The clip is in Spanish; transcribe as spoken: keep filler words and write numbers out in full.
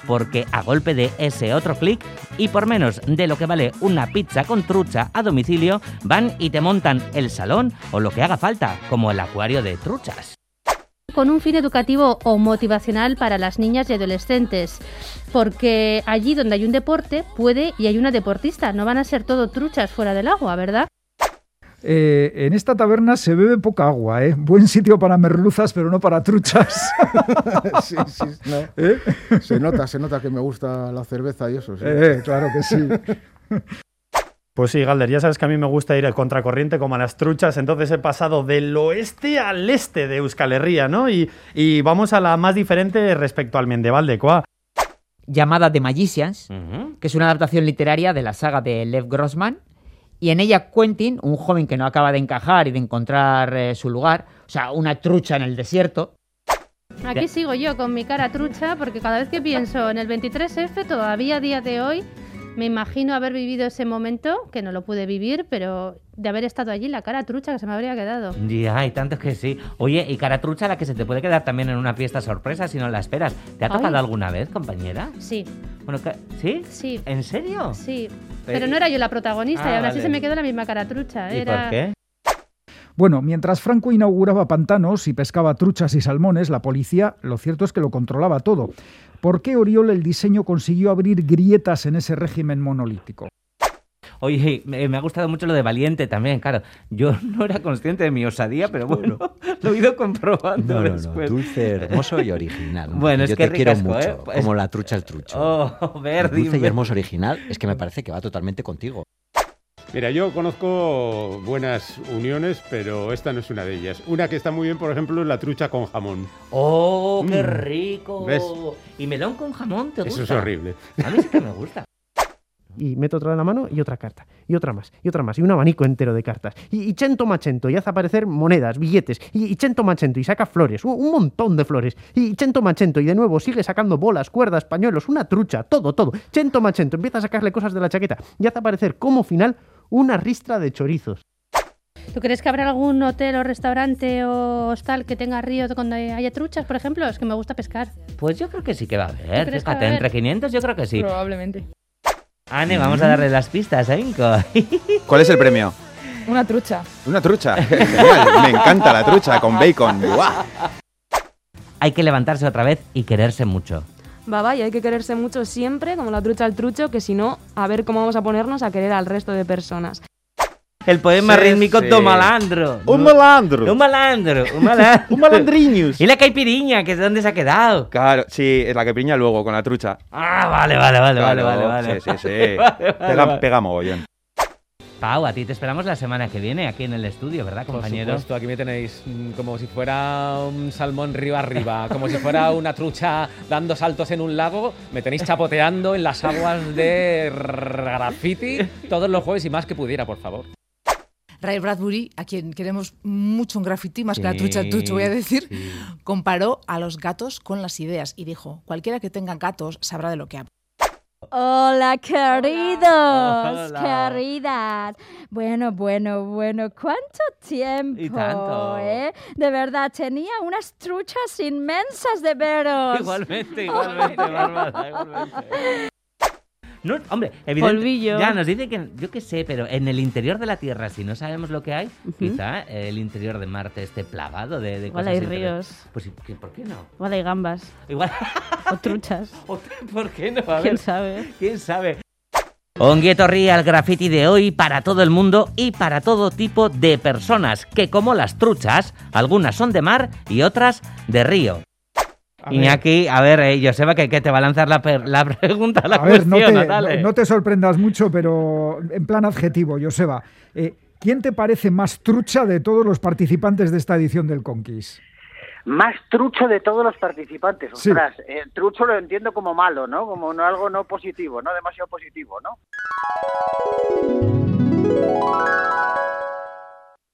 porque a golpe de ese otro clic y por menos de lo que vale una pizza con trucha a domicilio, van y te montan el salón o lo que haga falta, como el acuario de truchas. Con un fin educativo o motivacional para las niñas y adolescentes, porque allí donde hay un deporte puede y hay una deportista, no van a ser todo truchas fuera del agua, ¿verdad? Eh, en esta taberna se bebe poca agua, ¿eh? Buen sitio para merluzas, pero no para truchas. Sí, sí, no. ¿Eh? Se nota, se nota que me gusta la cerveza y eso, sí. Eh, claro que sí. Pues sí, Galder, ya sabes que a mí me gusta ir a contracorriente como a las truchas, entonces he pasado del oeste al este de Euskal Herria, ¿no? Y, y vamos a la más diferente respecto al Mendebaldekoa. Llamada The Magicians, Uh-huh. que es una adaptación literaria de la saga de Lev Grossman, y en ella Quentin, un joven que no acaba de encajar y de encontrar eh, su lugar, o sea, una trucha en el desierto. Aquí sigo yo con mi cara trucha, porque cada vez que pienso en el veintitrés efe, todavía a día de hoy, me imagino haber vivido ese momento, que no lo pude vivir, pero de haber estado allí, la cara trucha que se me habría quedado. Ya, hay tantos que sí. Oye, y cara trucha la que se te puede quedar también en una fiesta sorpresa si no la esperas. ¿Te ha tocado Ay. alguna vez, compañera? Sí, Bueno, ca- ¿sí? sí, ¿En serio? sí. Pero no era yo la protagonista Ah, y aún así vale. se me quedó la misma cara trucha. ¿Y Era... por qué? Bueno, mientras Franco inauguraba pantanos y pescaba truchas y salmones, la policía, lo cierto es que lo controlaba todo. ¿Por qué Oriol el diseño consiguió abrir grietas en ese régimen monolítico? Oye, me, me ha gustado mucho lo de valiente también, claro. Yo no era consciente de mi osadía, pero bueno, lo he ido comprobando No, no, no, después. dulce, hermoso y original. Bueno, es Yo que te quiero ricasco, mucho, ¿eh? Pues- como la trucha el trucho. Oh, Verdi. Dulce y hermoso original, es que me parece que va totalmente contigo. Mira, yo conozco buenas uniones, pero esta no es una de ellas. Una que está muy bien, por ejemplo, es la trucha con jamón. Oh, qué Mm. rico. ¿Ves? ¿Y melón con jamón te gusta? Eso es horrible. A mí sí que me gusta. Y meto otra en la mano y otra carta, y otra más, y otra más, y un abanico entero de cartas. Y, y chento machento, y hace aparecer monedas, billetes, y, y chento machento, y saca flores, un, un montón de flores. Y chento machento, y de nuevo sigue sacando bolas, cuerdas, pañuelos, una trucha, todo, todo. Chento machento, empieza a sacarle cosas de la chaqueta, y hace aparecer como final una ristra de chorizos. ¿Tú crees que habrá algún hotel o restaurante o hostal que tenga río donde haya truchas, por ejemplo? Es que me gusta pescar. Pues yo creo que sí que va a haber. crees que va a Fíjate, haber? entre quinientos yo creo que sí. Probablemente. Ane, vamos a darle las pistas a Inco. ¿Cuál es el premio? Una trucha. Una trucha. Genial, me encanta la trucha con bacon. ¡Buah! Hay que levantarse otra vez y quererse mucho. Baba, y hay que quererse mucho siempre, como la trucha al trucho, que si no, a ver cómo vamos a ponernos a querer al resto de personas. El poema Sí, rítmico sí. do malandro. Un malandro. Un malandro, un malandro. Un malandriños. Y la caipiriña, que es de dónde se ha quedado. Claro, sí, es la que piña luego con la trucha. Ah, vale, vale, vale, vale, Claro, vale, vale. Sí, sí, sí. Vale, vale, Pega, vale. pega mogollón. Pau, a ti te esperamos la semana que viene aquí en el estudio, ¿verdad, compañero? Por supuesto, aquí me tenéis mm, como si fuera un salmón río arriba, como si fuera una trucha dando saltos en un lago, me tenéis chapoteando en las aguas de graffiti todos los jueves y más que pudiera, por favor. Ray Bradbury, a quien queremos mucho en graffiti, más que la Sí, trucha tucho, voy a decir, sí. comparó a los gatos con las ideas y dijo, cualquiera que tenga gatos sabrá de lo que habla. Hola, queridos, Hola. queridas. Bueno, bueno, bueno, ¿cuánto tiempo? Y tanto. ¿eh? De verdad, tenía unas truchas inmensas de veros. Igualmente, igualmente, Bárbara, igualmente. No, hombre, evidentemente. Polvillo. Ya nos dice que, yo qué sé, pero en el interior de la Tierra, si no sabemos lo que hay, Ujú. quizá el interior de Marte esté plagado de, de Igual cosas. hay inter- ríos. Pues, ¿qué- ¿por qué no? Igual hay gambas Igual. o truchas. O- ¿Por qué no? A ¿Quién ver, sabe? ¿Quién sabe? Ongi etorri al graffiti de hoy para todo el mundo y para todo tipo de personas, que como las truchas, algunas son de mar y otras de río. A ver. Iñaki, a ver, eh, Joseba, que, que te va a lanzar la, per- la pregunta, la A ver, no cuestión, te, dale. no, no te sorprendas mucho, pero en plan adjetivo, Joseba. Eh, ¿Quién te parece más trucha de todos los participantes de esta edición del Conquist? Más trucho de todos los participantes. Sí. Ostras, eh, trucho lo entiendo como malo, ¿no? Como no, algo no positivo, no demasiado positivo, ¿no?